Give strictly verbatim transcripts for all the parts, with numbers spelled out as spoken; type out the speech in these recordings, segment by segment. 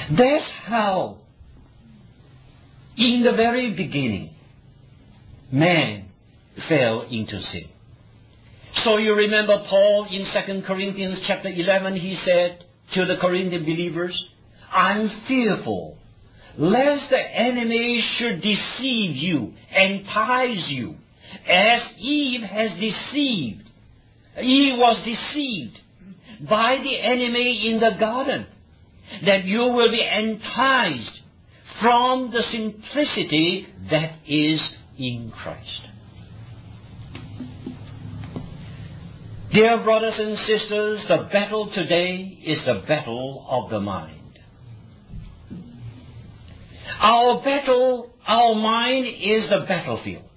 That's how, in the very beginning, man fell into sin. So you remember Paul in Second Corinthians chapter eleven, he said to the Corinthian believers, I'm fearful lest the enemy should deceive you, entice you, as Eve has deceived. Eve was deceived by the enemy in the garden, that you will be enticed from the simplicity that is in Christ. Dear brothers and sisters, the battle today is the battle of the mind. Our battle, our mind is the battlefield.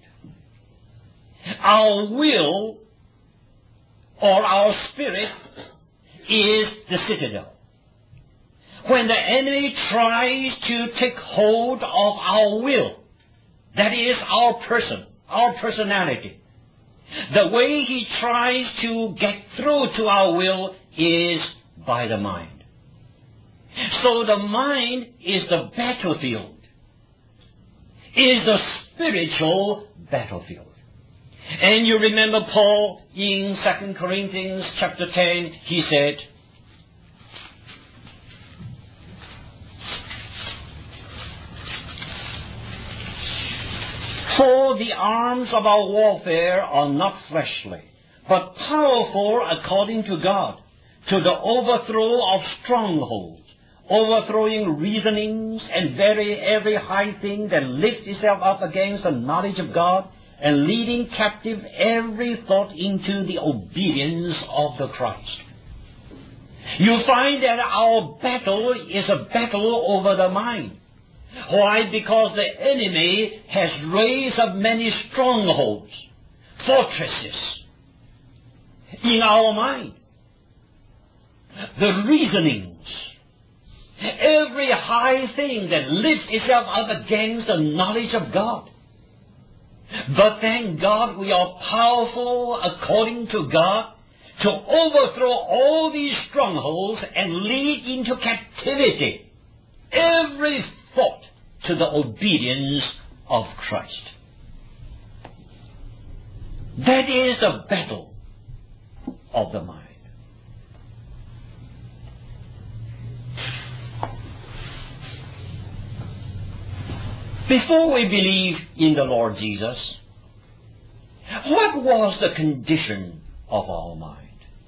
Our will or our spirit is the citadel. When the enemy tries to take hold of our will, that is our person, our personality, the way he tries to get through to our will is by the mind. So the mind is the battlefield, is the spiritual battlefield. And you remember Paul in Second Corinthians chapter ten, he said, For the arms of our warfare are not fleshly, but powerful according to God, to the overthrow of strongholds, overthrowing reasonings and very every high thing that lifts itself up against the knowledge of God, and leading captive every thought into the obedience of the Christ. You find that our battle is a battle over the mind. Why? Because the enemy has raised up many strongholds, fortresses in our mind. The reasonings, every high thing that lifts itself up against the knowledge of God. But thank God we are powerful according to God to overthrow all these strongholds and lead into captivity every thought to the obedience of Christ. That is the battle of the mind. Before we believe in the Lord Jesus, what was the condition of our mind?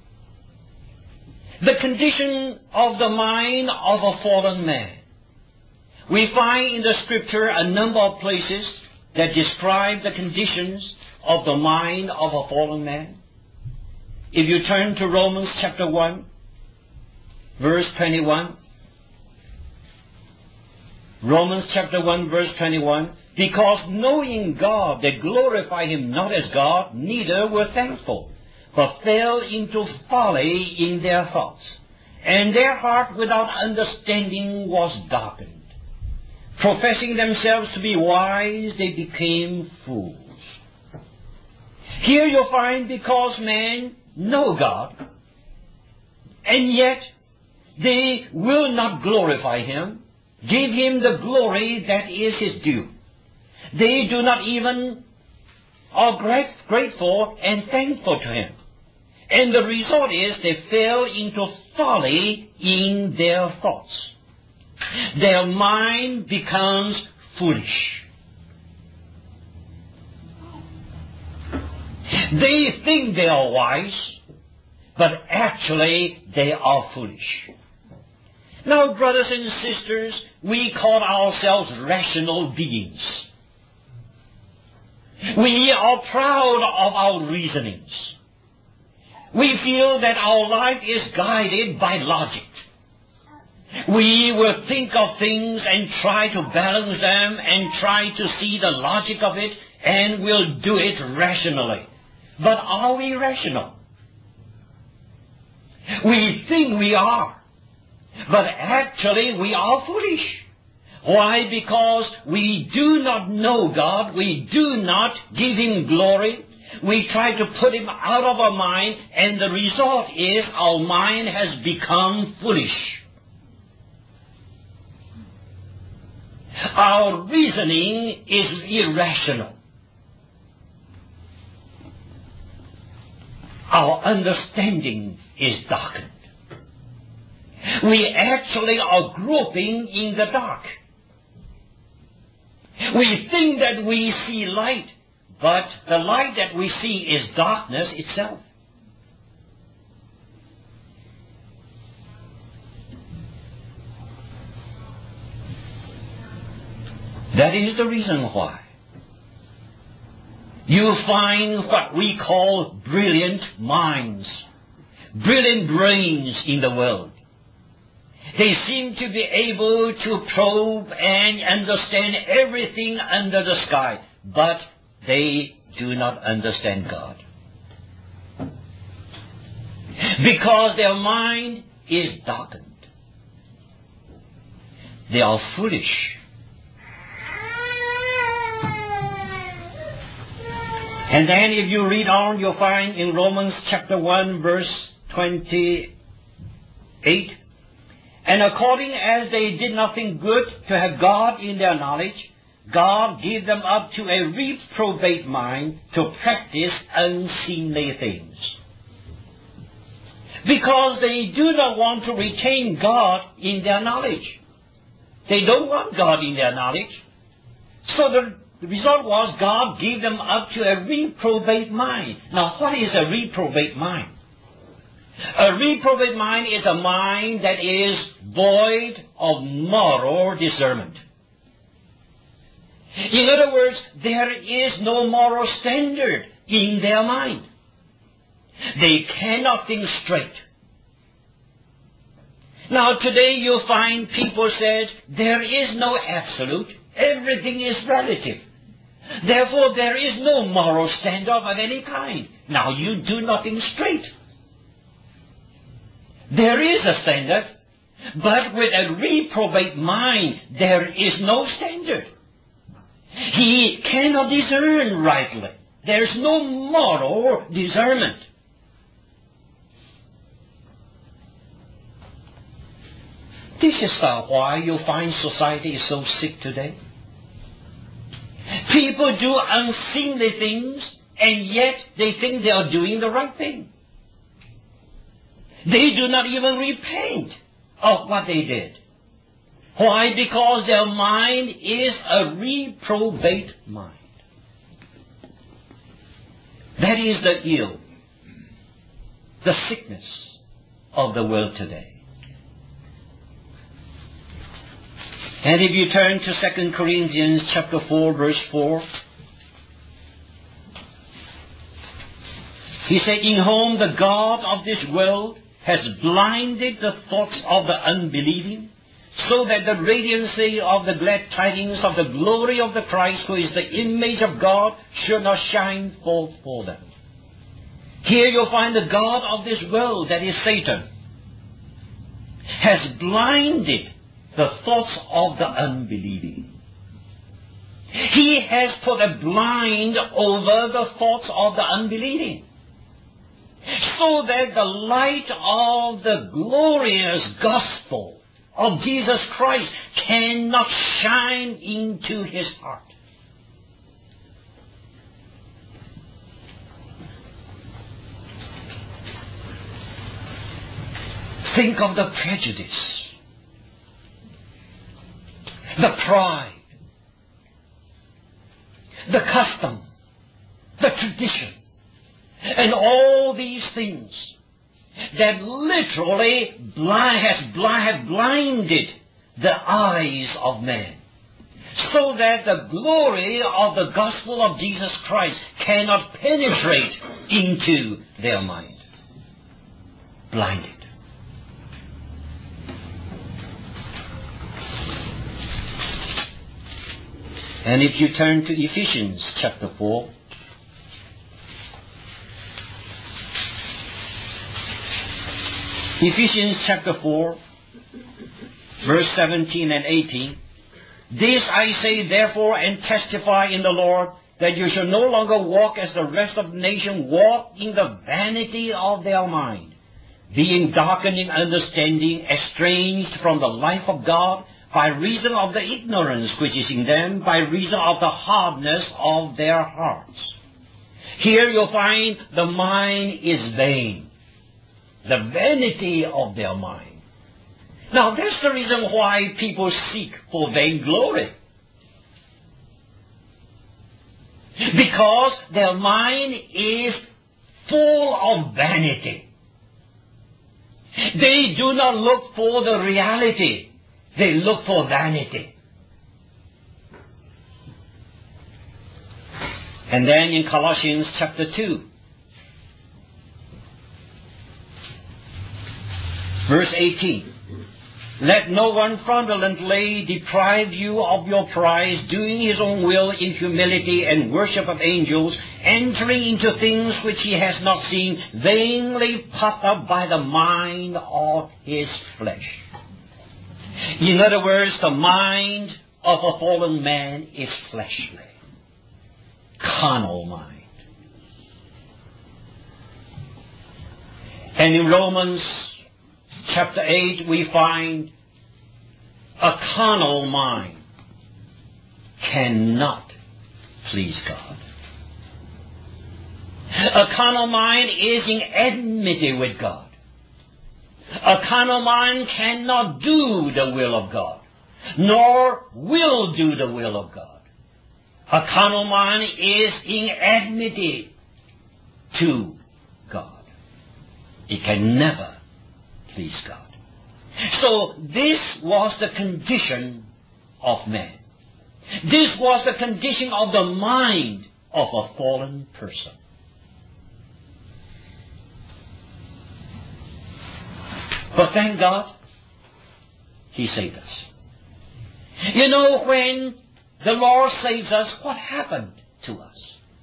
The condition of the mind of a fallen man. We find in the Scripture a number of places that describe the conditions of the mind of a fallen man. If you turn to Romans chapter one, verse twenty-one, Romans chapter one, verse twenty-one, because knowing God, they glorify Him not as God, neither were thankful, but fell into folly in their thoughts, and their heart without understanding was darkened. Professing themselves to be wise, they became fools. Here you find because men know God, and yet they will not glorify Him, give Him the glory that is His due. They do not even are great, grateful and thankful to Him. And the result is they fell into folly in their thoughts. Their mind becomes foolish. They think they are wise, but actually they are foolish. Now, brothers and sisters, we call ourselves rational beings. We are proud of our reasonings. We feel that our life is guided by logic. We will think of things and try to balance them and try to see the logic of it, and we'll do it rationally. But are we rational? We think we are, but actually we are foolish. Why? Because we do not know God, we do not give Him glory, we try to put Him out of our mind, and the result is our mind has become foolish. Our reasoning is irrational. Our understanding is darkened. We actually are groping in the dark. We think that we see light, but the light that we see is darkness itself. That is the reason why you find what we call brilliant minds, brilliant brains in the world. They seem to be able to probe and understand everything under the sky, but they do not understand God. Because their mind is darkened. They are foolish. And then if you read on, you'll find in Romans chapter one, verse twenty-eight, and according as they did nothing good to have God in their knowledge, God gave them up to a reprobate mind to practice unseemly things. Because they do not want to retain God in their knowledge. They don't want God in their knowledge. So the The result was God gave them up to a reprobate mind. Now, what is a reprobate mind? A reprobate mind is a mind that is void of moral discernment. In other words, there is no moral standard in their mind. They cannot think straight. Now, today you'll find people says there is no absolute. Everything is relative. Therefore, there is no moral standard of any kind. Now, you do nothing straight. There is a standard, but with a reprobate mind, there is no standard. He cannot discern rightly. There is no moral discernment. This is why you find society is so sick today. People do unseemly things, and yet they think they are doing the right thing. They do not even repent of what they did. Why? Because their mind is a reprobate mind. That is the ill, the sickness of the world today. And if you turn to Second Corinthians chapter four, verse four, he said, in whom the God of this world has blinded the thoughts of the unbelieving, so that the radiancy of the glad tidings of the glory of the Christ, who is the image of God, should not shine forth for them. Here you'll find the God of this world, that is Satan, has blinded the thoughts of the unbelieving. He has put a blind over the thoughts of the unbelieving, so that the light of the glorious gospel of Jesus Christ cannot shine into his heart. Think of the prejudice, the pride, the custom, the tradition, and all these things that literally blind, has, blind, have blinded the eyes of man, so that the glory of the gospel of Jesus Christ cannot penetrate into their mind. Blinded. And if you turn to Ephesians chapter four, Ephesians chapter four, verse seventeen and eighteen, this I say therefore and testify in the Lord, that you shall no longer walk as the rest of the nation walk in the vanity of their mind, being darkened in understanding, estranged from the life of God by reason of the ignorance which is in them, by reason of the hardness of their hearts. Here you'll find the mind is vain, the vanity of their mind. Now that's the reason why people seek for vainglory. Because their mind is full of vanity. They do not look for the reality. They look for vanity. And then in Colossians chapter two, verse eighteen, let no one fraudulently deprive you of your prize, doing his own will in humility and worship of angels, entering into things which he has not seen, vainly puffed up by the mind of his flesh. In other words, the mind of a fallen man is fleshly, carnal mind. And in Romans chapter eight, we find a carnal mind cannot please God. A carnal mind is in enmity with God. A carnal mind cannot do the will of God, nor will do the will of God. A carnal mind is in enmity to God. It can never please God. So this was the condition of man. This was the condition of the mind of a fallen person. But thank God, He saved us. You know, when the Lord saves us, what happened to us?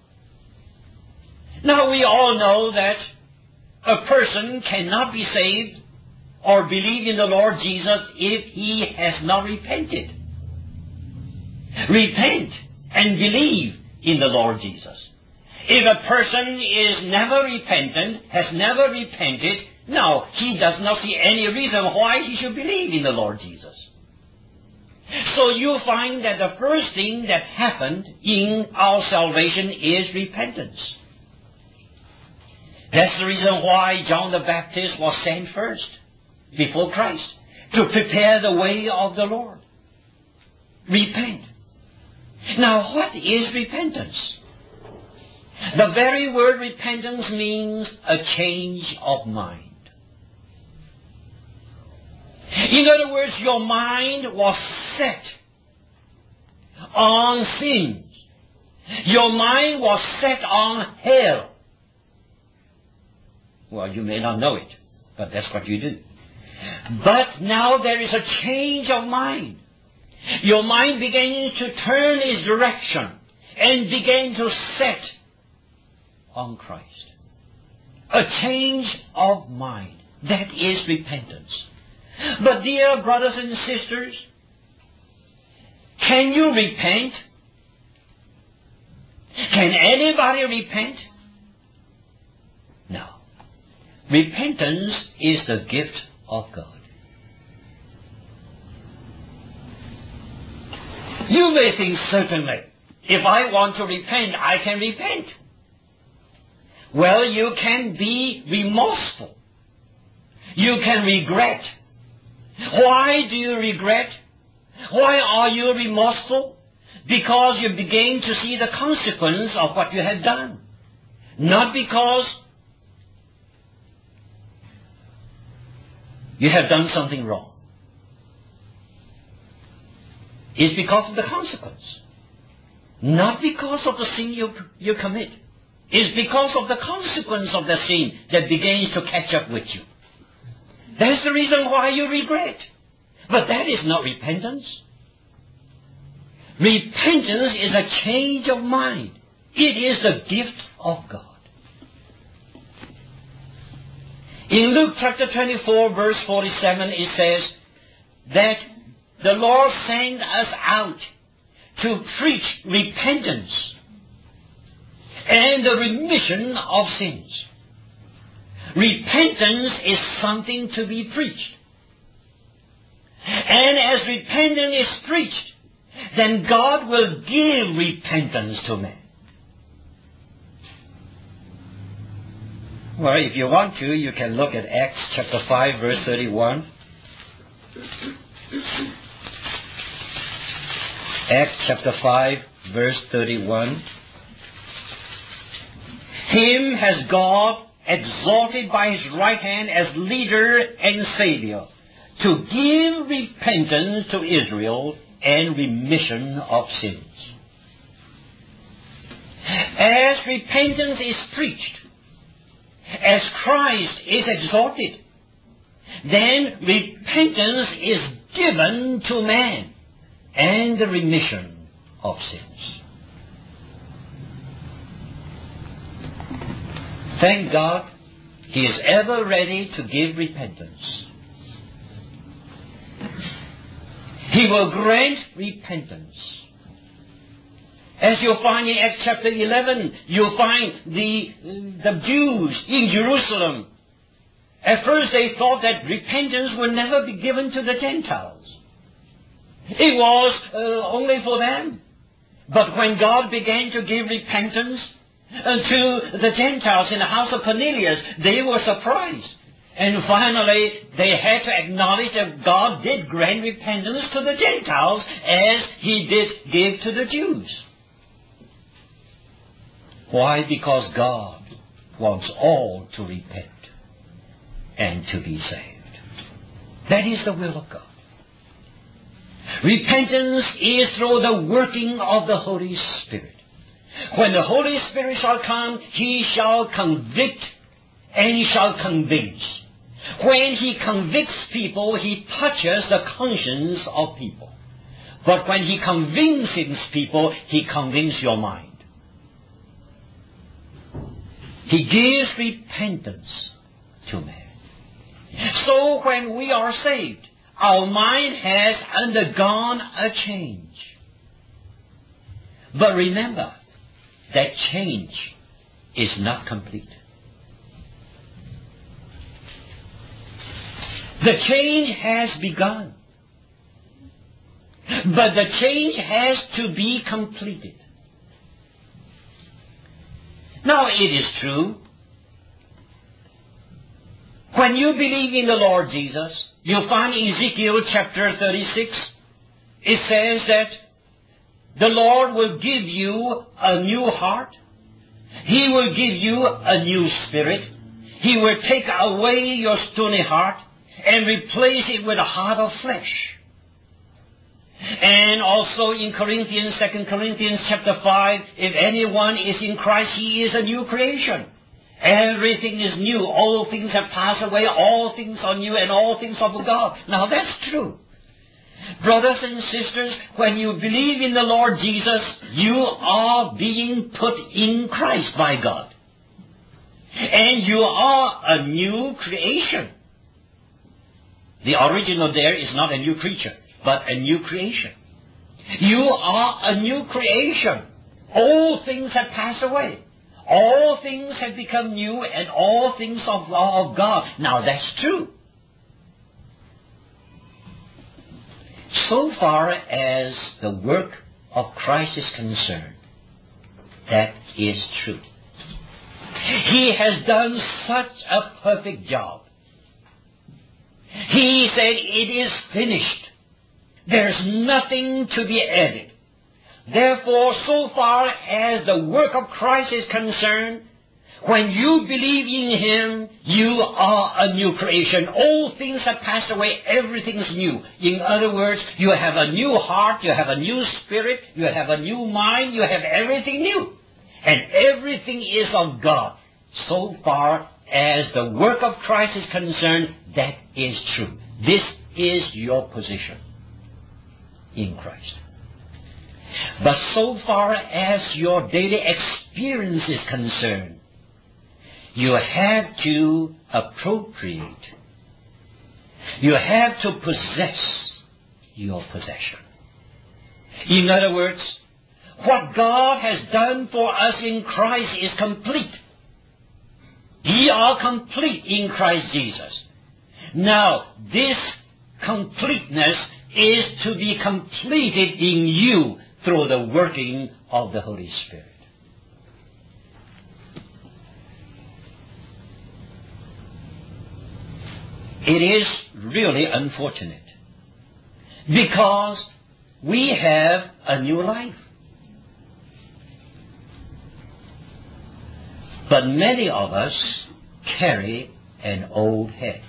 Now we all know that a person cannot be saved or believe in the Lord Jesus if he has not repented. Repent and believe in the Lord Jesus. If a person is never repentant, has never repented, no, he does not see any reason why he should believe in the Lord Jesus. So you find that the first thing that happened in our salvation is repentance. That's the reason why John the Baptist was sent first before Christ, to prepare the way of the Lord. Repent. Now, what is repentance? The very word repentance means a change of mind. In other words, your mind was set on sins. Your mind was set on hell. Well, you may not know it, but that's what you do. But now there is a change of mind. Your mind began to turn its direction and began to set on Christ. A change of mind. That is repentance. But dear brothers and sisters, can you repent? Can anybody repent? No. Repentance is the gift of God. You may think, certainly, if I want to repent, I can repent. Well, you can be remorseful. You can regret. Why do you regret? Why are you remorseful? Because you begin to see the consequence of what you have done. Not because you have done something wrong. It's because of the consequence. Not because of the sin you, you commit. It's because of the consequence of the sin that begins to catch up with you. That's the reason why you regret. But that is not repentance. Repentance is a change of mind. It is the gift of God. In Luke chapter twenty-four, verse forty-seven, it says that the Lord sent us out to preach repentance and the remission of sins. Repentance is something to be preached. And as repentance is preached, then God will give repentance to man. Well, if you want to, you can look at Acts chapter five, verse thirty-one. Acts chapter five, verse thirty-one. Him has God exalted by His right hand as leader and Savior, to give repentance to Israel and remission of sins. As repentance is preached, as Christ is exalted, then repentance is given to man and the remission of sins. Thank God, He is ever ready to give repentance. He will grant repentance. As you'll find in Acts chapter eleven, you'll find the, the Jews in Jerusalem. At first they thought that repentance would never be given to the Gentiles. It was uh, only for them. But when God began to give repentance uh, to the Gentiles in the house of Cornelius, they were surprised. And finally, they had to acknowledge that God did grant repentance to the Gentiles as He did give to the Jews. Why? Because God wants all to repent and to be saved. That is the will of God. Repentance is through the working of the Holy Spirit. When the Holy Spirit shall come, He shall convict and He shall convince. When He convicts people, He touches the conscience of people. But when He convinces people, He convinces your mind. He gives repentance to man. So when we are saved, our mind has undergone a change. But remember, that change is not complete. The change has begun. But the change has to be completed. Now, it is true, when you believe in the Lord Jesus, you'll find in Ezekiel chapter thirty-six, it says that the Lord will give you a new heart. He will give you a new spirit. He will take away your stony heart and replace it with a heart of flesh. And also in Corinthians, Second Corinthians chapter five, if anyone is in Christ, he is a new creation. Everything is new. All things have passed away. All things are new, and all things are of God. Now that's true. Brothers and sisters, when you believe in the Lord Jesus, you are being put in Christ by God. And you are a new creation. The original there is not a new creature, but a new creation. You are a new creation. All things have passed away. All things have become new, and all things of, of God. Now that's true. So far as the work of Christ is concerned, that is true. He has done such a perfect job. He said, it is finished. There's nothing to be added. Therefore, so far as the work of Christ is concerned, when you believe in Him, you are a new creation. All things have passed away. Everything is new. In other words, you have a new heart, you have a new spirit, you have a new mind, you have everything new. And everything is of God. So far as the work of Christ is concerned, that is true. This is your position in Christ. But so far as your daily experience is concerned, you have to appropriate. You have to possess your possession. In other words, what God has done for us in Christ is complete. Ye are complete in Christ Jesus. Now, this completeness is to be completed in you through the working of the Holy Spirit. It is really unfortunate because we have a new life. But many of us carry an old head.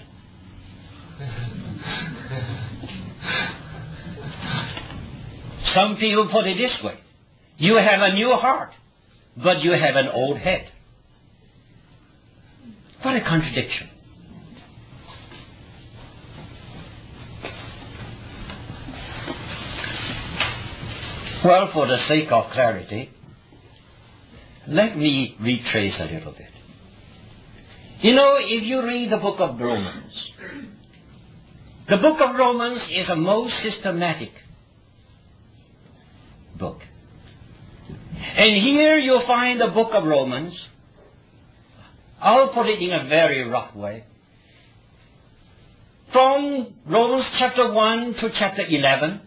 Some people put it this way: you have a new heart, but you have an old head. What a contradiction. Well, for the sake of clarity, let me retrace a little bit. You know, if you read the book of Romans, the book of Romans is a most systematic book. And here you find the book of Romans. I'll put it in a very rough way. From Romans chapter one to chapter eleven,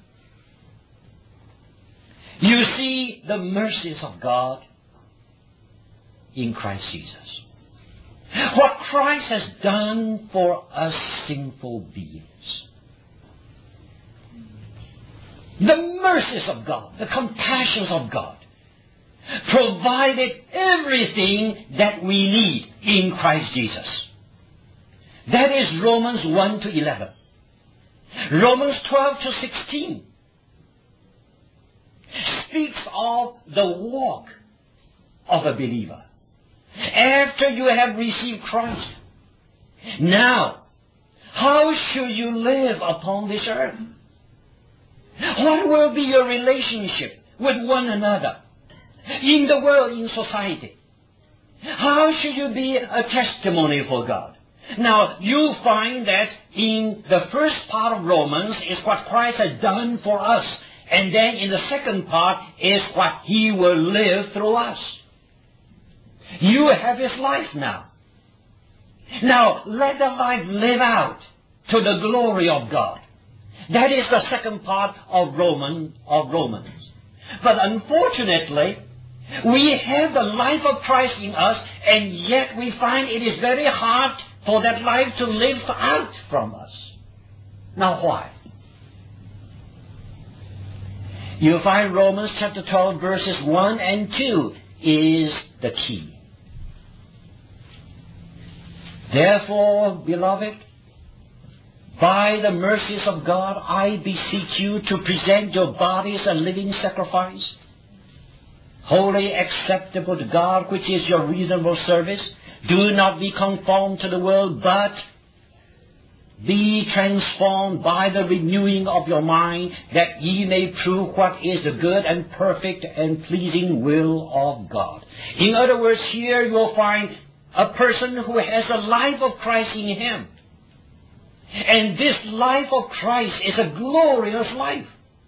you see the mercies of God in Christ Jesus. What Christ has done for us sinful beings. The mercies of God, the compassions of God, provided everything that we need in Christ Jesus. That is Romans one to eleven. Romans twelve to sixteen speaks of the walk of a believer after you have received Christ. Now, how should you live upon this earth? What will be your relationship with one another, in the world, in society? How should you be a testimony for God? Now, you find that in the first part of Romans is what Christ has done for us. And then in the second part is what He will live through us. You have His life now. Now, let the life live out to the glory of God. That is the second part of Roman, of Romans. But unfortunately, we have the life of Christ in us, and yet we find it is very hard for that life to live out from us. Now why? You find Romans chapter twelve verses one and two is the key. Therefore, beloved, by the mercies of God, I beseech you to present your bodies a living sacrifice, wholly acceptable to God, which is your reasonable service. Do not be conformed to the world, but be transformed by the renewing of your mind, that ye may prove what is the good and perfect and pleasing will of God. In other words, here you'll find a person who has the life of Christ in him. And this life of Christ is a glorious life.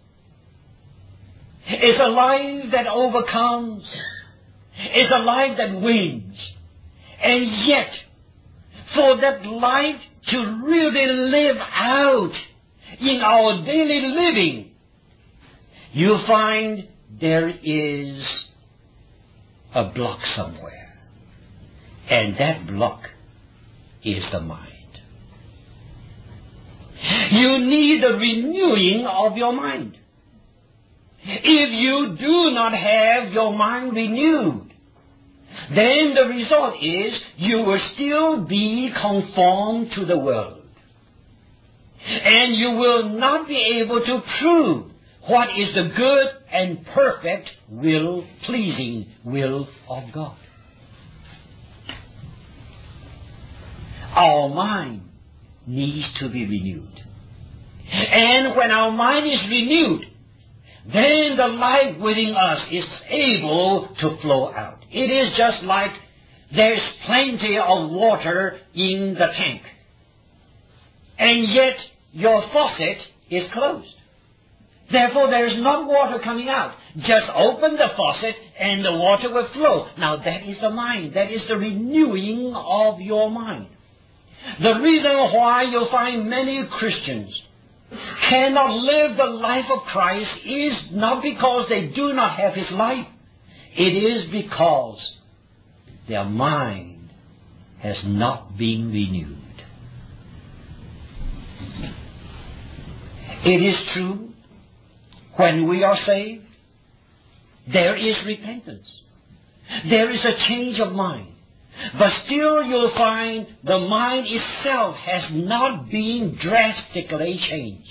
It's a life that overcomes. It's a life that wins. And yet, for that life to really live out in our daily living, you find there is a block somewhere. And that block is the mind. You need the renewing of your mind. If you do not have your mind renewed, then the result is you will still be conformed to the world. And you will not be able to prove what is the good and perfect will, pleasing will of God. Our mind needs to be renewed. And when our mind is renewed, then the life within us is able to flow out. It is just like there's plenty of water in the tank, and yet your faucet is closed. Therefore, there is no water coming out. Just open the faucet and the water will flow. Now, that is the mind. That is the renewing of your mind. The reason why you'll find many Christians cannot live the life of Christ is not because they do not have His life. It is because their mind has not been renewed. It is true, when we are saved, there is repentance. There is a change of mind. But still you'll find the mind itself has not been drastically changed.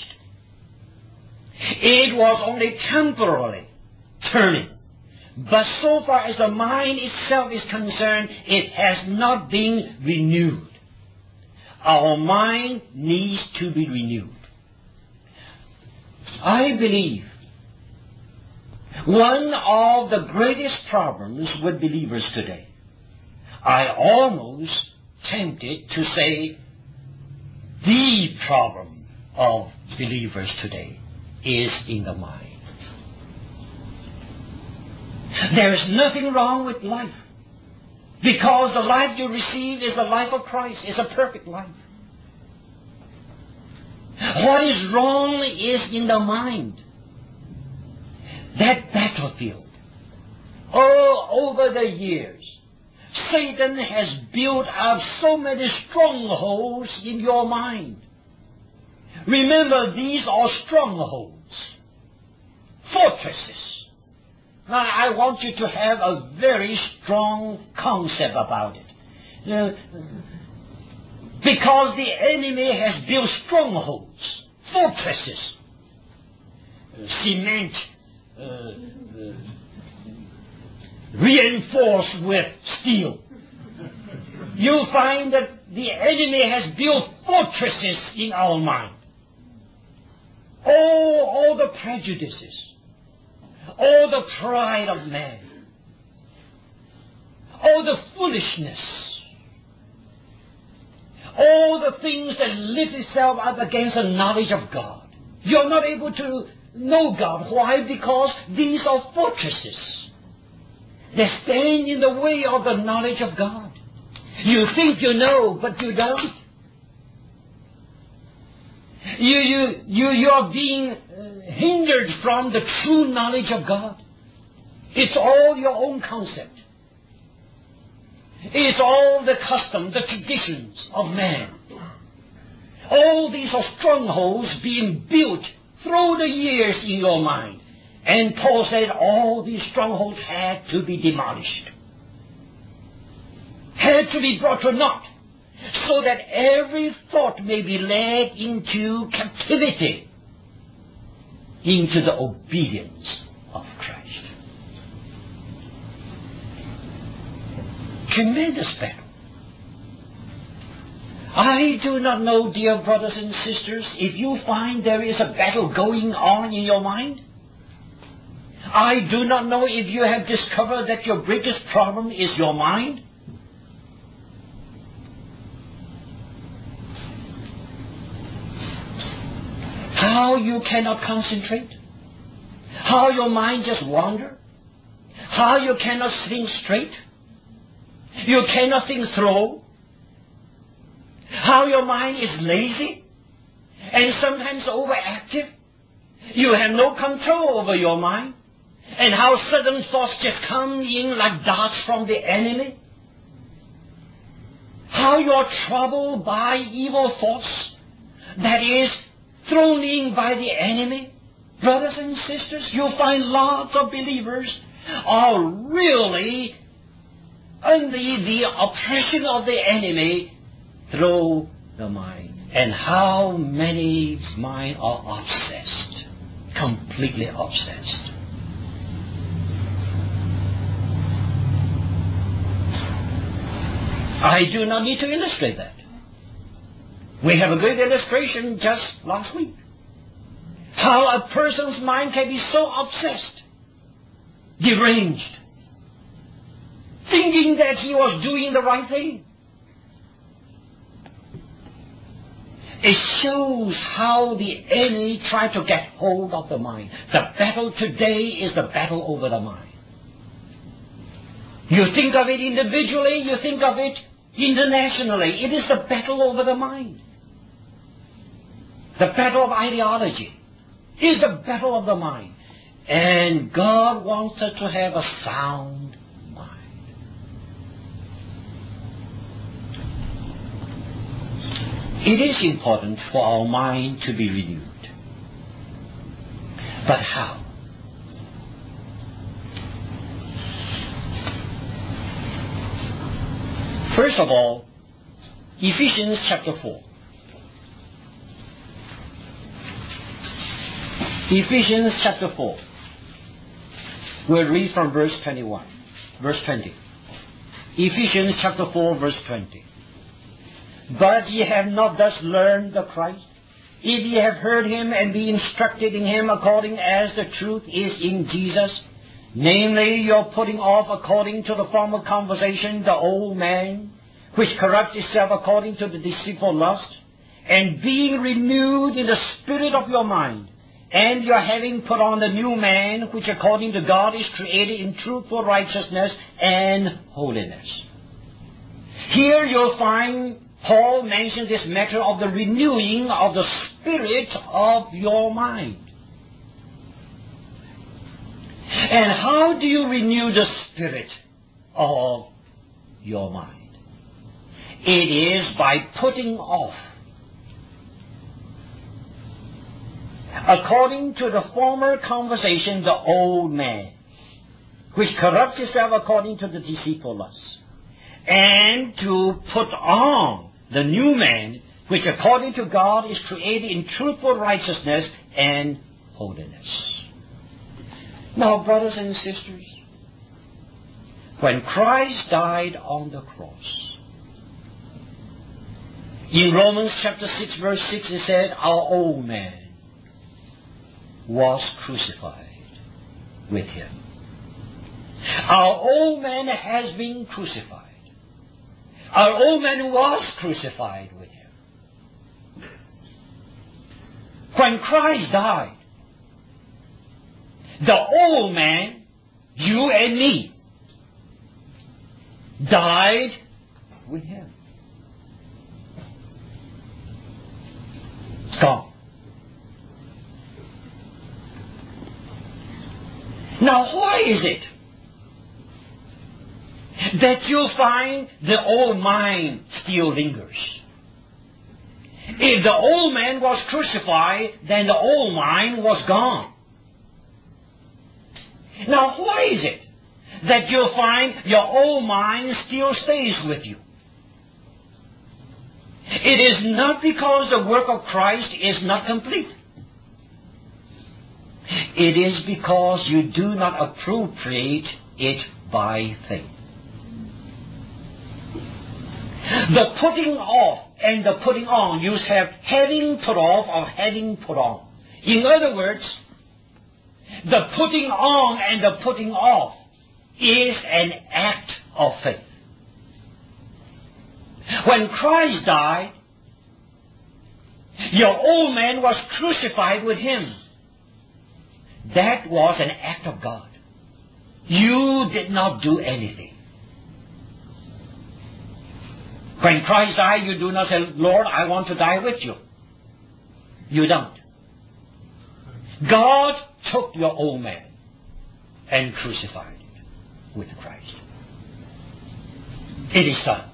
It was only temporarily turning. But so far as the mind itself is concerned, it has not been renewed. Our mind needs to be renewed. I believe one of the greatest problems with believers today, I almost tempted to say the problem of believers today is in the mind. There is nothing wrong with life, because the life you receive is the life of Christ. It's a perfect life. What is wrong is in the mind. That battlefield. Oh, over the years, Satan has built up so many strongholds in your mind. Remember, these are strongholds, fortresses. Now, I want you to have a very strong concept about it. Uh, because the enemy has built strongholds, fortresses, uh, cement, uh, uh, reinforced with steel. You'll find that the enemy has built fortresses in our mind. Oh, all the prejudices, all the pride of man, all the foolishness, all the things that lift itself up against the knowledge of God. You're not able to know God. Why? Because these are fortresses. They stand in the way of the knowledge of God. You think you know, but you don't. You, you, you, you are being uh, hindered from the true knowledge of God. It's all your own concept. It's all the custom, the traditions of man. All these are strongholds being built through the years in your mind. And Paul said all these strongholds had to be demolished. Had to be brought to naught. So that every thought may be led into captivity, into the obedience of Christ. Tremendous battle. I do not know, dear brothers and sisters, if you find there is a battle going on in your mind. I do not know if you have discovered that your greatest problem is your mind. How you cannot concentrate. How your mind just wanders. How you cannot think straight. You cannot think through. How your mind is lazy and sometimes overactive. You have no control over your mind. And how sudden thoughts just come in like darts from the enemy. How you are troubled by evil thoughts, that is, thrown in by the enemy. Brothers and sisters, you'll find lots of believers are really under the oppression of the enemy through the mind. And how many minds are obsessed, completely obsessed. I do not need to illustrate that. We have a good illustration just last week. How a person's mind can be so obsessed, deranged, thinking that he was doing the right thing. It shows how the enemy tried to get hold of the mind. The battle today is the battle over the mind. You think of it individually, you think of it internationally. It is the battle over the mind. The battle of ideology is the battle of the mind. And God wants us to have a sound mind. It is important for our mind to be renewed. But how? First of all, Ephesians chapter four. Ephesians chapter four. We'll read from verse twenty-one. Verse twenty. Ephesians chapter four, verse twenty. But ye have not thus learned the Christ, if ye have heard him and be instructed in him according as the truth is in Jesus, namely, you're putting off according to the former conversation the old man, which corrupts itself according to the deceitful lust, and being renewed in the spirit of your mind, and you're having put on the new man, which according to God is created in truthful righteousness and holiness. Here you'll find Paul mentions this matter of the renewing of the spirit of your mind. And how do you renew the spirit of your mind? It is by putting off, according to the former conversation, the old man, which corrupts itself according to the deceitful lust, and to put on the new man, which according to God is created in truthful righteousness and holiness. Now, brothers and sisters, when Christ died on the cross, in Romans chapter six, verse six, it said, our old man was crucified with him. Our old man has been crucified. Our old man was crucified with him. When Christ died, the old man, you and me, died with him. It's gone. Now, why is it that you find the old mind still lingers? If the old man was crucified, then the old mind was gone. Now, why is it that you find your old mind still stays with you? It is not because the work of Christ is not complete. It is because you do not appropriate it by faith. The putting off and the putting on, you have having put off or having put on. In other words, the putting on and the putting off is an act of faith. When Christ died, your old man was crucified with him. That was an act of God. You did not do anything. When Christ died, you do not say, Lord, I want to die with you. You don't. God took your old man and crucified it with Christ. It is done.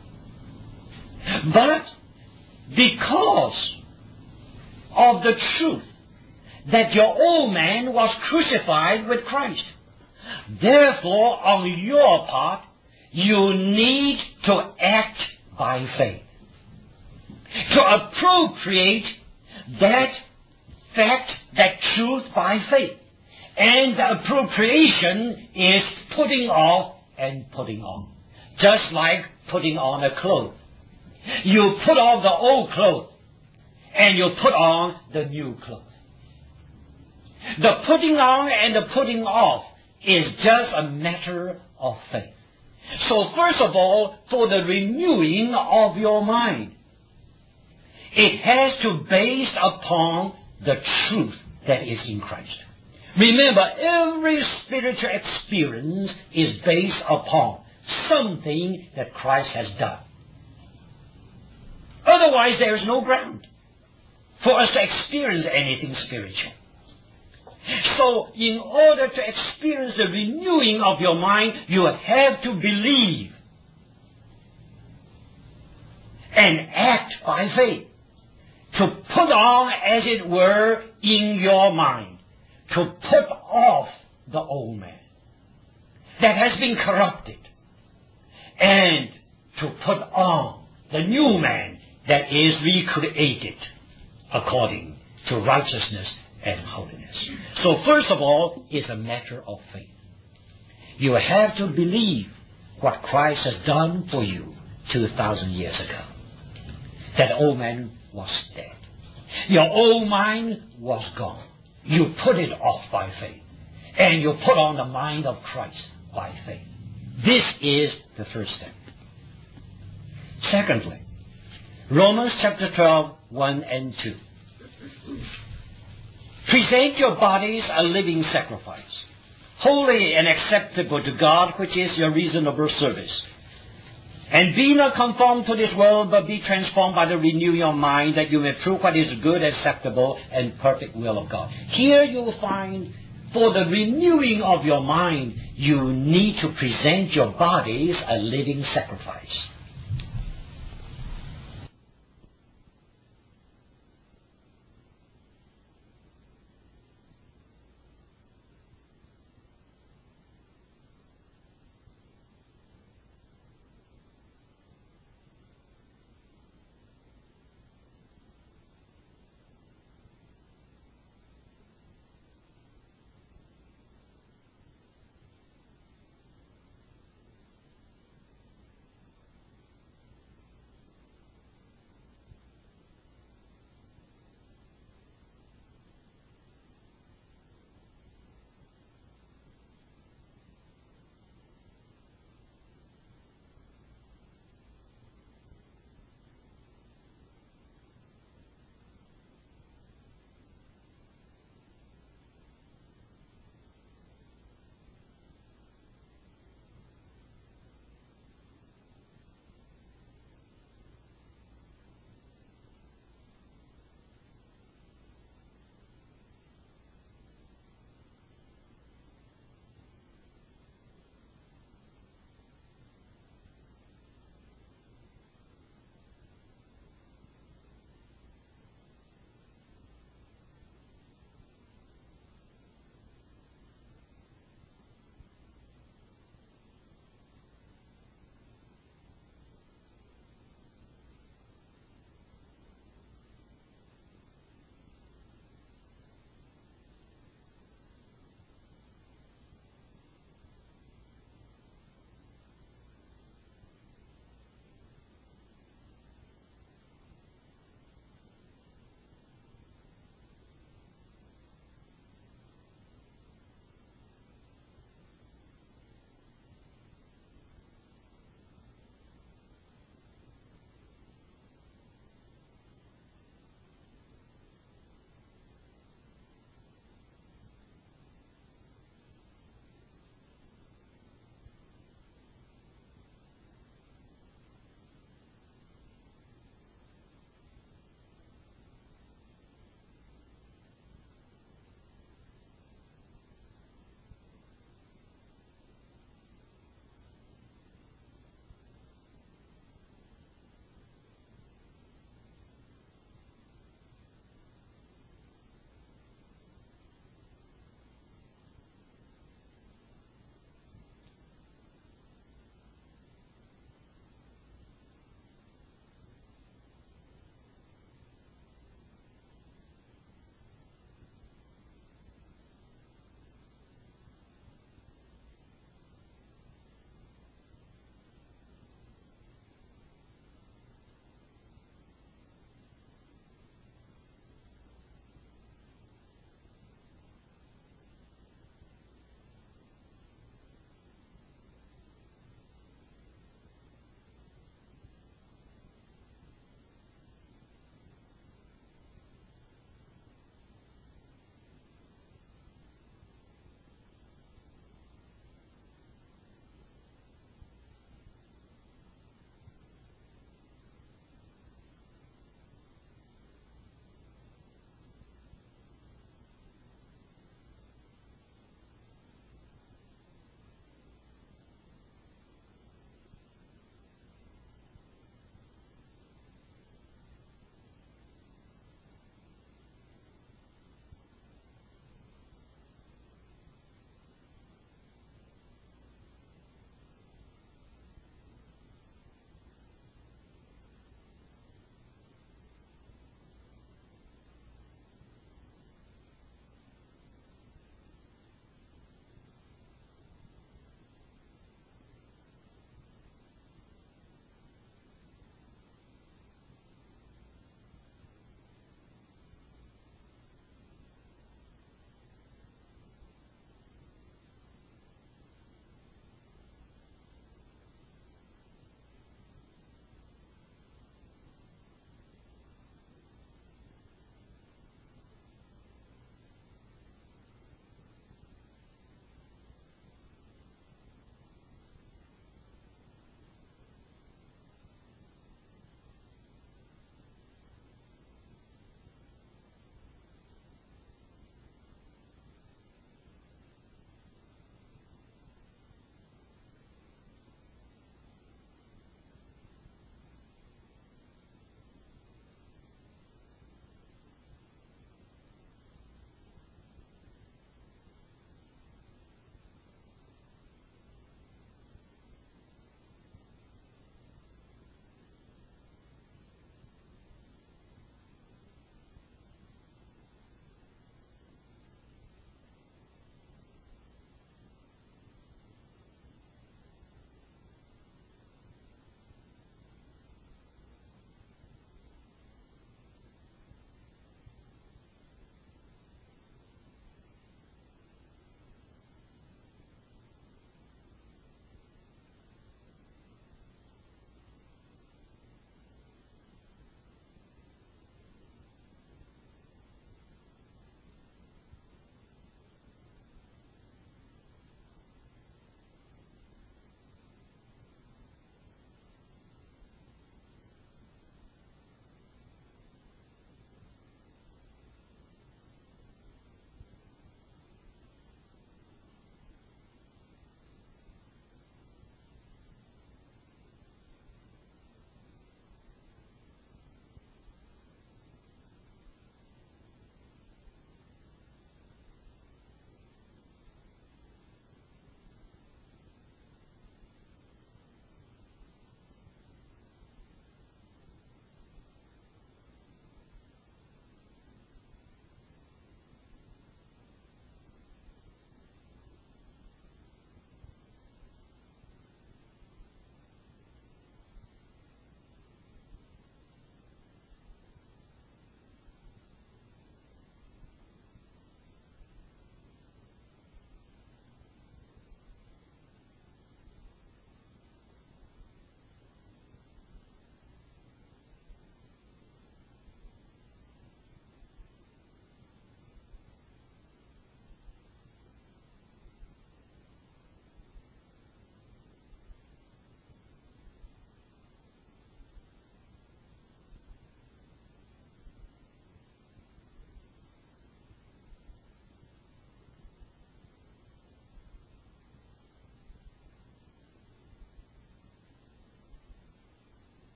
But because of the truth that your old man was crucified with Christ, therefore, on your part, you need to act by faith, to appropriate that fact, that truth by faith. And the appropriation is putting off and putting on. Just like putting on a cloth. You put off the old cloth and you put on the new cloth. The putting on and the putting off is just a matter of faith. So first of all, for the renewing of your mind, it has to be based upon the truth that is in Christ. Remember, every spiritual experience is based upon something that Christ has done. Otherwise, there is no ground. for us to experience anything spiritual. So, in order to experience the renewing of your mind, you have to believe and act by faith. To put on, as it were, in your mind, to put off the old man that has been corrupted, and to put on the new man that is recreated according to righteousness and holiness. So first of all, it's a matter of faith. You have to believe what Christ has done for you two thousand years ago. That old man was dead. Your old mind was gone. You put it off by faith. And you put on the mind of Christ by faith. This is the first step. Secondly, Romans chapter twelve, one and two. Present your bodies a living sacrifice, holy and acceptable to God, which is your reasonable service. And be not conformed to this world, but be transformed by the renewing of mind, that you may prove what is good, acceptable, and perfect will of God. Here you will find, for the renewing of your mind, you need to present your bodies a living sacrifice.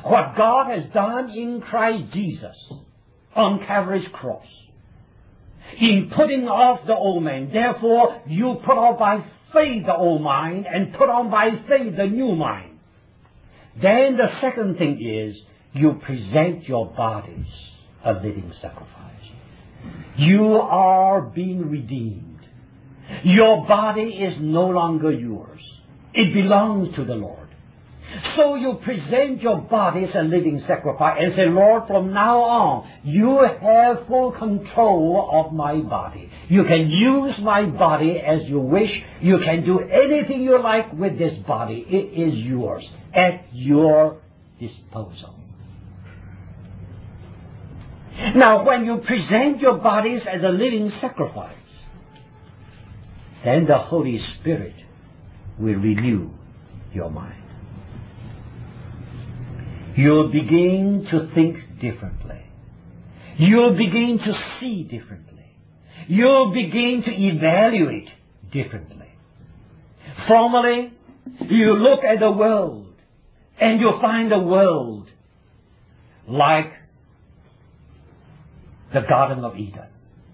what God has done in Christ Jesus on Calvary's cross, in putting off the old man. Therefore, you put off by faith the old mind and put on by faith the new mind. Then the second thing is you present your bodies a living sacrifice. You are being redeemed. Your body is no longer yours. It belongs to the Lord. So you present your body as a living sacrifice and say, Lord, from now on, you have full control of my body. You can use my body as you wish. You can do anything you like with this body. It is yours, at your disposal. Now, when you present your bodies as a living sacrifice, then the Holy Spirit will renew your mind. You'll begin to think differently. You'll begin to see differently. You'll begin to evaluate differently. Formerly, you look at the world and you find the world like the Garden of Eden.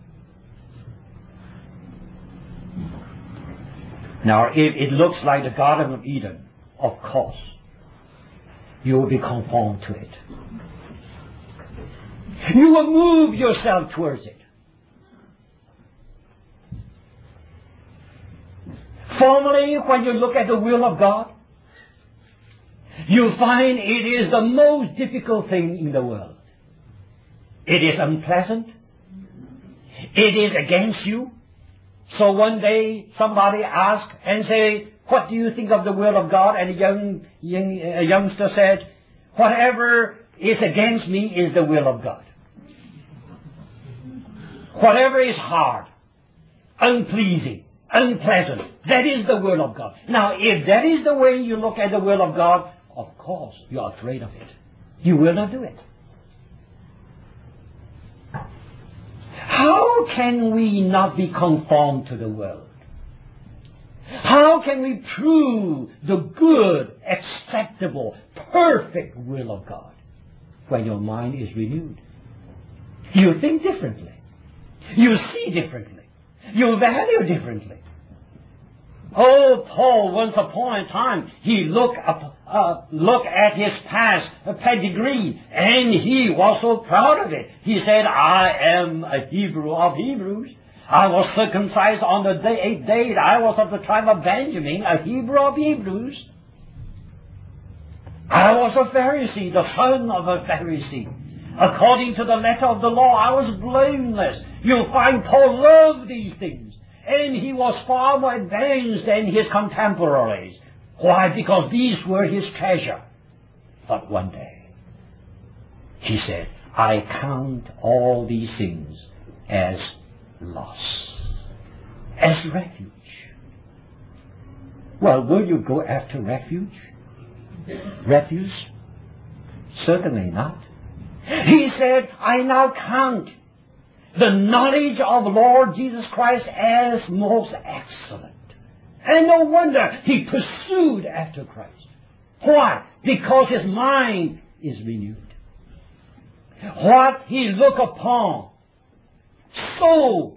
Now, if it looks like the Garden of Eden, of course, you will be conformed to it. You will move yourself towards it. Formerly, when you look at the will of God, you find it is the most difficult thing in the world. It is unpleasant. It is against you. So one day somebody asked and say, what do you think of the will of God? And a young, young a youngster said, whatever is against me is the will of God. Whatever is hard, unpleasing, unpleasant, that is the will of God. Now, if that is the way you look at the will of God, of course you are afraid of it. You will not do it. How can we not be conformed to the world? How can we prove the good, acceptable, perfect will of God when your mind is renewed? You think differently. You see differently. You value differently. Oh, Paul, once upon a time, he looked up, uh, looked at his past pedigree, and he was so proud of it. He said, I am a Hebrew of Hebrews. I was circumcised on the day, eighth day. I was of the tribe of Benjamin, a Hebrew of Hebrews. I was a Pharisee, the son of a Pharisee. According to the letter of the law, I was blameless. You'll find Paul loved these things. And he was far more advanced than his contemporaries. Why? Because these were his treasure. But one day, he said, I count all these things as loss, as refuge. Well, will you go after refuge? Refuse? Certainly not. He said, I now count the knowledge of Lord Jesus Christ as most excellent. And no wonder he pursued after Christ. Why? Because his mind is renewed. What he looked upon so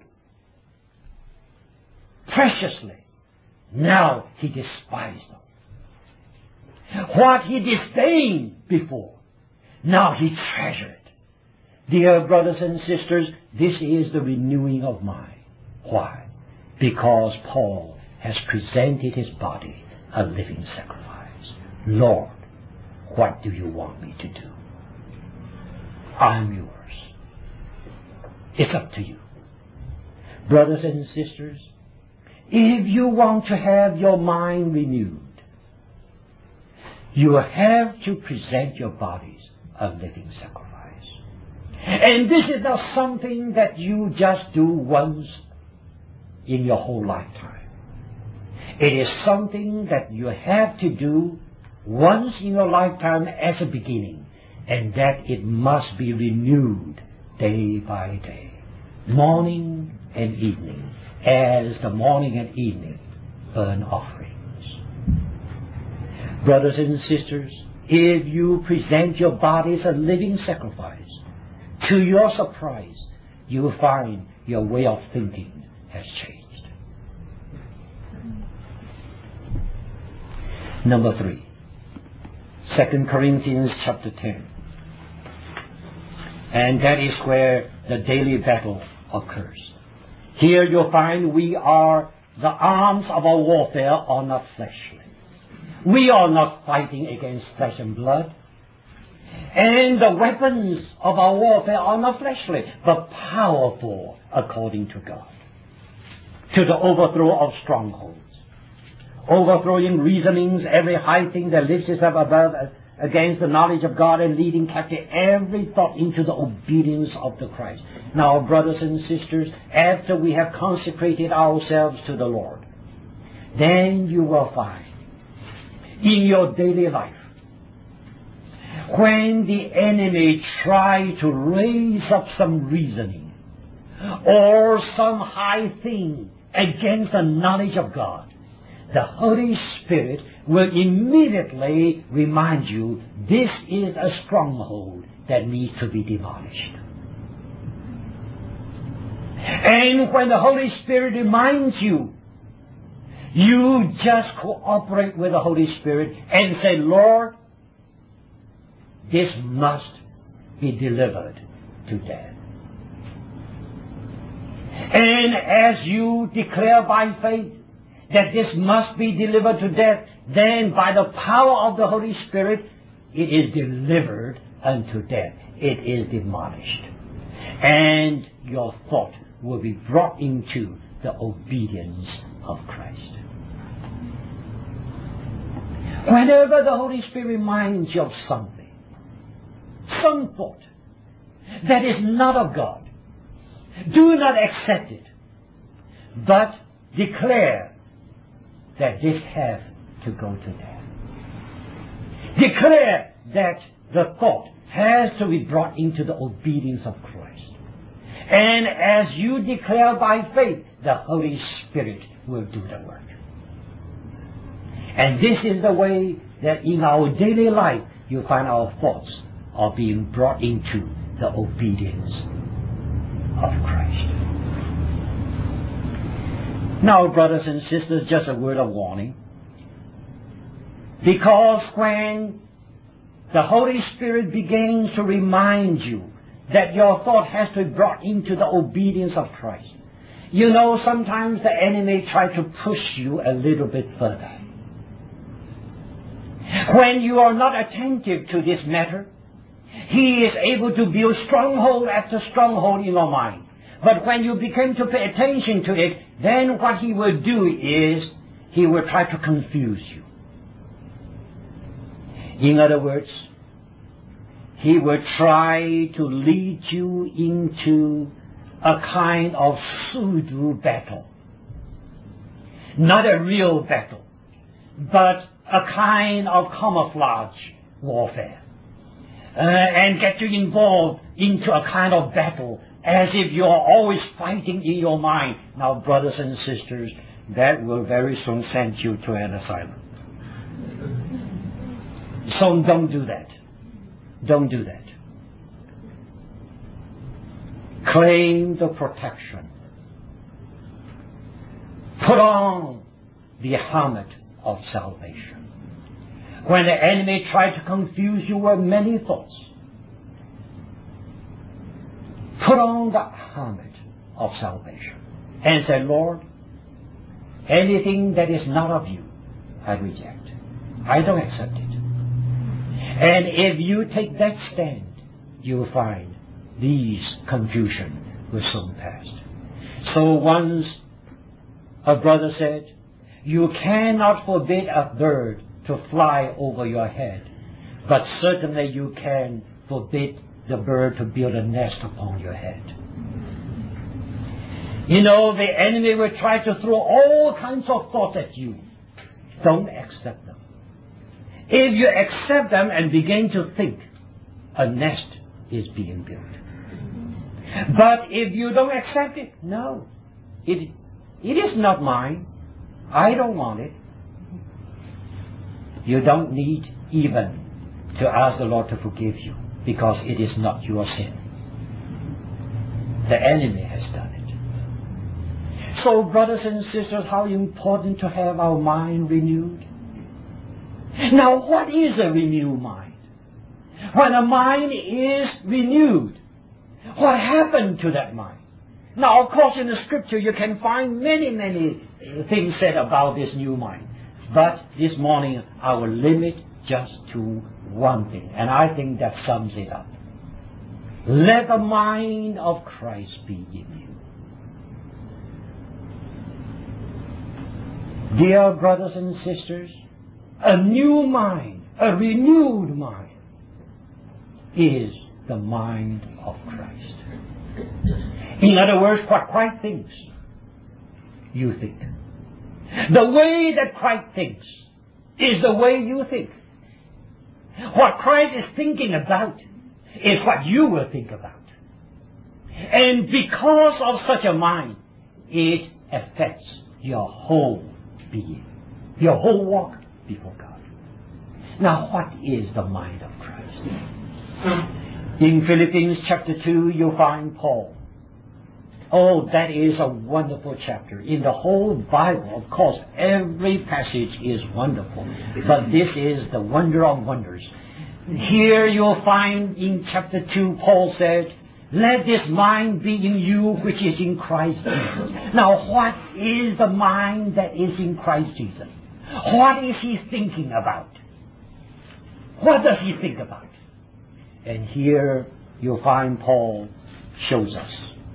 preciously, now he despised them. What he disdained before, now he treasured. Dear brothers and sisters, this is the renewing of mind. Why? Because Paul has presented his body a living sacrifice. Lord, what do you want me to do? I'm yours. It's up to you. Brothers and sisters, if you want to have your mind renewed, you have to present your bodies a living sacrifice. And this is not something that you just do once in your whole lifetime. It is something that you have to do once in your lifetime as a beginning, and that it must be renewed day by day, morning and evening, as the morning and evening burnt offerings. Brothers and sisters, if you present your body as a living sacrifice, to your surprise, you will find your way of thinking has changed. Number three, Second Corinthians chapter ten. And that is where the daily battle occurs. Here you'll find we are, the arms of our warfare are not fleshly. We are not fighting against flesh and blood. And the weapons of our warfare are not fleshly, but powerful according to God, to the overthrow of strongholds, overthrowing reasonings, every high thing that lifts itself above against the knowledge of God, and leading captive every thought into the obedience of the Christ. Now, brothers and sisters, after we have consecrated ourselves to the Lord, then you will find in your daily life, when the enemy tries to raise up some reasoning or some high thing against the knowledge of God, the Holy Spirit will immediately remind you this is a stronghold that needs to be demolished. And when the Holy Spirit reminds you, you just cooperate with the Holy Spirit and say, Lord, this must be delivered to death. And as you declare by faith that this must be delivered to death, then by the power of the Holy Spirit, it is delivered unto death. It is demolished. And your thought will be brought into the obedience of Christ. Whenever the Holy Spirit reminds you of something, some thought that is not of God, do not accept it, but declare that this has to go to death. Declare that the thought has to be brought into the obedience of Christ. And as you declare by faith, the Holy Spirit will do the work. And this is the way that in our daily life you find our thoughts are being brought into the obedience of Christ. Now, brothers and sisters, just a word of warning. Because when the Holy Spirit begins to remind you that your thought has to be brought into the obedience of Christ, you know, sometimes the enemy tries to push you a little bit further. When you are not attentive to this matter, he is able to build stronghold after stronghold in your mind. But when you begin to pay attention to it, then what he will do is he will try to confuse you. In other words, he will try to lead you into a kind of pseudo battle. Not a real battle, but a kind of camouflage warfare. Uh, and get you involved into a kind of battle as if you are always fighting in your mind. Now, brothers and sisters, that will very soon send you to an asylum. So don't do that. Don't do that. Claim the protection. Put on the helmet of salvation. When the enemy tries to confuse you with many thoughts, put on the helmet of salvation and say, Lord, anything that is not of you, I reject. I don't accept it. And if you take that stand, you will find these confusion will soon pass. So once a brother said, you cannot forbid a bird to fly over your head, but certainly you can forbid the bird to build a nest upon your head. You know, the enemy will try to throw all kinds of thoughts at you. Don't accept them. If you accept them and begin to think, a nest is being built. But if you don't accept it, no. It, it is not mine. I don't want it. You don't need even to ask the Lord to forgive you, because it is not your sin. The enemy has done it. So, brothers and sisters, how important to have our mind renewed. Now, what is a renewed mind? When a mind is renewed, what happened to that mind? Now, of course, in the Scripture you can find many, many things said about this new mind. But this morning I will limit just to one thing, and I think that sums it up. Let the mind of Christ be in you. Dear brothers and sisters, a new mind, a renewed mind, is the mind of Christ. In other words, what Christ thinks, you think. The way that Christ thinks is the way you think. What Christ is thinking about is what you will think about. And because of such a mind, it affects your whole being, your whole walk before God. Now, what is the mind of Christ? In Philippians chapter two, you'll find Paul. Oh, that is a wonderful chapter. In the whole Bible, of course, every passage is wonderful. But this is the wonder of wonders. Here you'll find in chapter two, Paul said, let this mind be in you which is in Christ Jesus. Now, what is the mind that is in Christ Jesus? What is he thinking about? What does he think about? And here you'll find Paul shows us.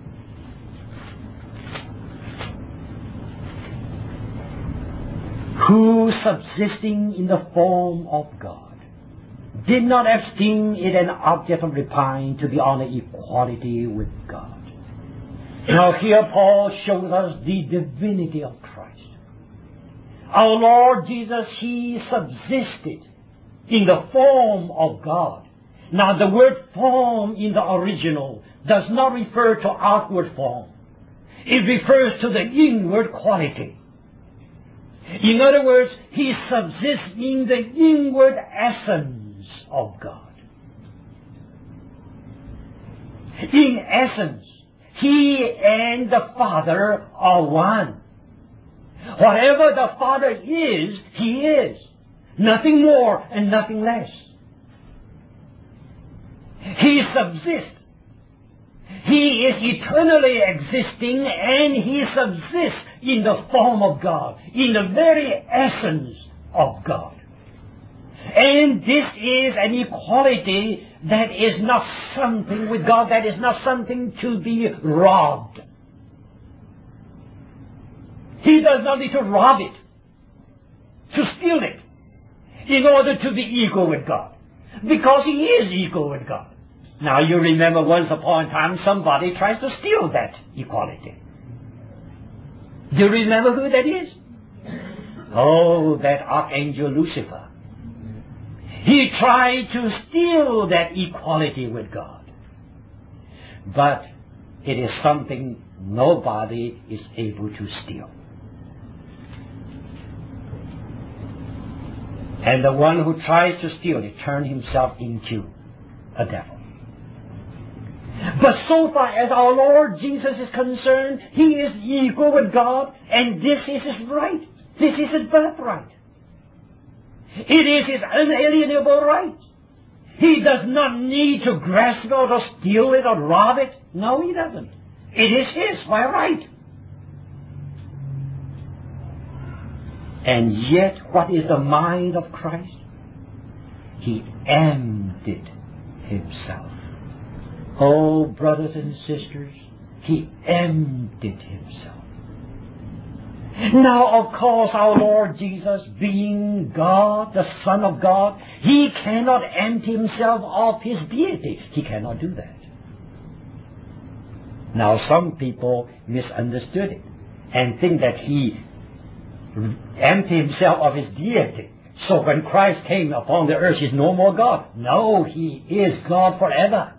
Who, subsisting in the form of God, did not esteem it an object of repine to be on an equality with God. Now here Paul shows us the divinity of Christ. Our Lord Jesus, he subsisted in the form of God. Now the word form in the original does not refer to outward form. It refers to the inward quality. In other words, he subsists in the inward essence of God. In essence, he and the Father are one. Whatever the Father is, he is. Nothing more and nothing less. He subsists. He is eternally existing, and he subsists in the form of God, in the very essence of God. And this is an equality that is not something with God, that is not something to be robbed. He does not need to rob it, to steal it, in order to be equal with God, because he is equal with God. Now you remember once upon a time somebody tries to steal that equality. Do you remember who that is? Oh, that archangel Lucifer. He tried to steal that equality with God. But it is something nobody is able to steal. And the one who tries to steal it turned himself into a devil. But so far as our Lord Jesus is concerned, he is equal with God, and this is his right. This is his birthright. It is his unalienable right. He does not need to grasp it or steal it or rob it. No, he doesn't. It is his by right. And yet, what is the mind of Christ? He emptied himself. Oh, brothers and sisters, he emptied himself. Now, of course, our Lord Jesus, being God, the Son of God, he cannot empty himself of his deity. He cannot do that. Now, some people misunderstood it and think that he emptied himself of his deity. So when Christ came upon the earth, he's no more God. No, he is God forever.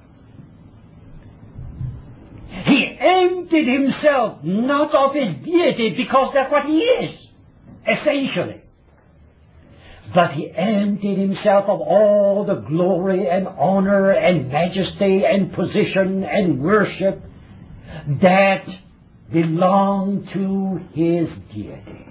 He emptied himself not of his deity, because that's what he is, essentially. But he emptied himself of all the glory and honor and majesty and position and worship that belonged to his deity.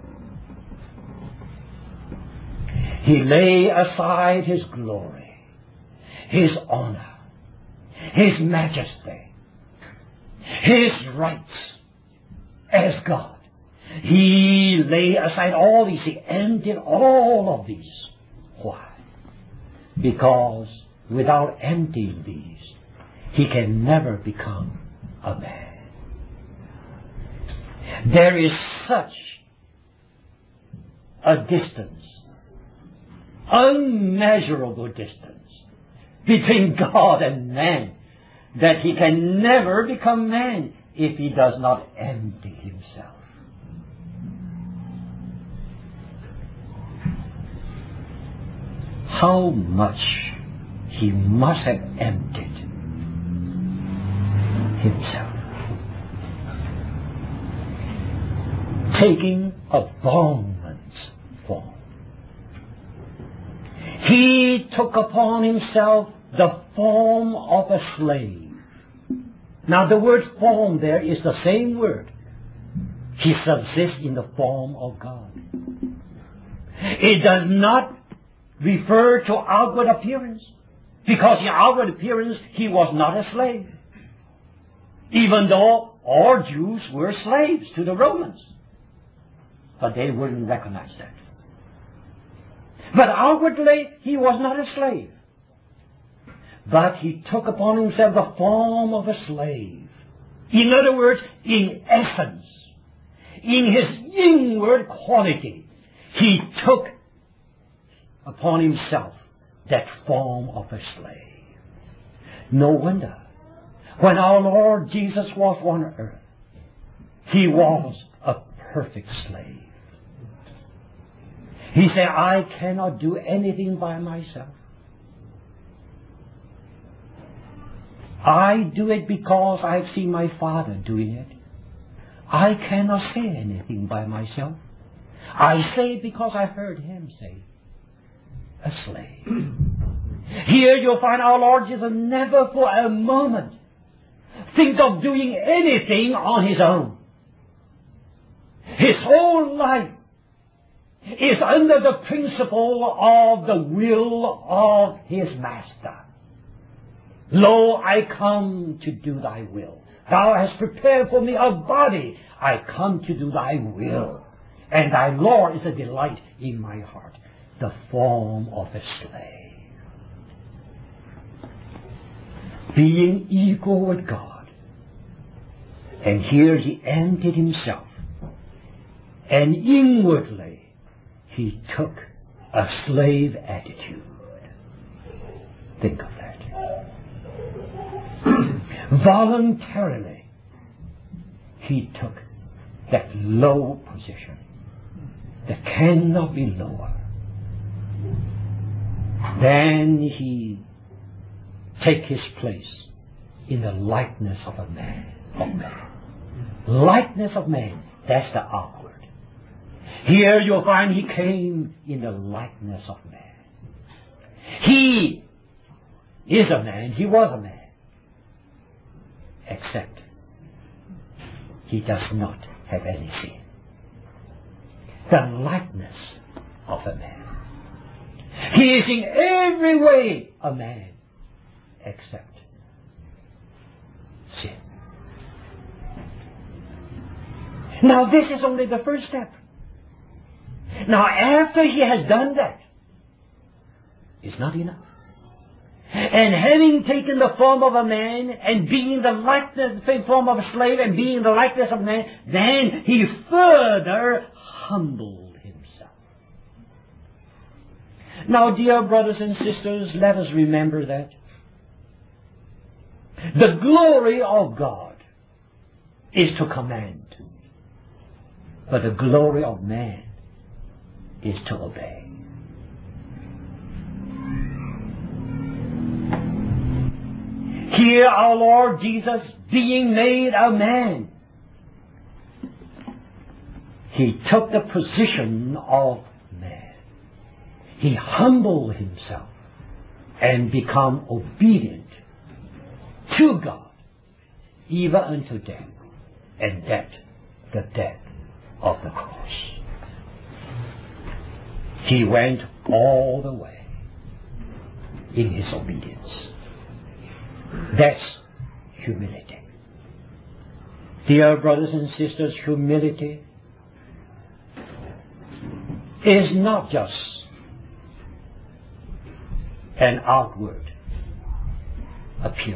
He lay aside his glory, his honor, his majesty, his rights as God. He lay aside all these. He emptied all of these. Why? Because without emptying these, he can never become a man. There is such a distance, unmeasurable distance, between God and man, that he can never become man if he does not empty himself. How much he must have emptied himself. Taking a bondman's form, he took upon himself the form of a slave. Now the word form there is the same word. He subsists in the form of God. It does not refer to outward appearance, because in outward appearance he was not a slave, even though all Jews were slaves to the Romans. But they wouldn't recognize that. But outwardly he was not a slave. But he took upon himself the form of a slave. In other words, in essence, in his inward quality, he took upon himself that form of a slave. No wonder, when our Lord Jesus was on earth, he was a perfect slave. He said, I cannot do anything by myself. I do it because I've seen my Father doing it. I cannot say anything by myself. I say it because I heard him say, a slave. Here you'll find our Lord Jesus never for a moment think of doing anything on his own. His whole life is under the principle of the will of his Master. Lo, I come to do thy will. Thou hast prepared for me a body. I come to do thy will. And thy law is a delight in my heart. The form of a slave. Being equal with God. And here he emptied himself. And inwardly he took a slave attitude. Think of that. Voluntarily he took that low position that cannot be lower. Then he take his place in the likeness of a man, of man. Likeness of man, that's the outward. Here you'll find he came in the likeness of man. He is a man, he was a man. Except he does not have any sin. The likeness of a man. He is in every way a man, except sin. Now this is only the first step. Now after he has done that, it's not enough. And having taken the form of a man, and being the likeness, the form of a slave, and being the likeness of man, then he further humbled himself. Now, dear brothers and sisters, let us remember that the glory of God is to command, but the glory of man is to obey. Here our Lord Jesus, being made a man, he took the position of man. He humbled himself and become obedient to God, even unto death, and that the death of the cross. He went all the way in his obedience. That's humility. Dear brothers and sisters, humility is not just an outward appearance.